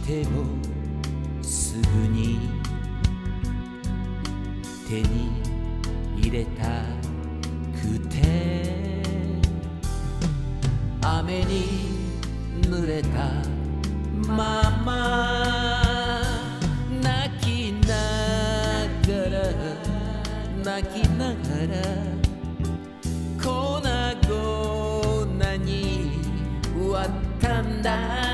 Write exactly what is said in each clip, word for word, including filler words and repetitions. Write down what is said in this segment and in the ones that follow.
してもすぐに手に入れたくて、雨に濡れたまま泣きながら泣きながら粉々に割ったんだ。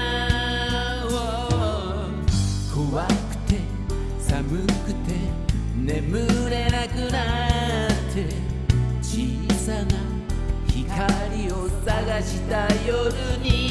怖くて寒くて眠れなくなって小さな光を探した夜に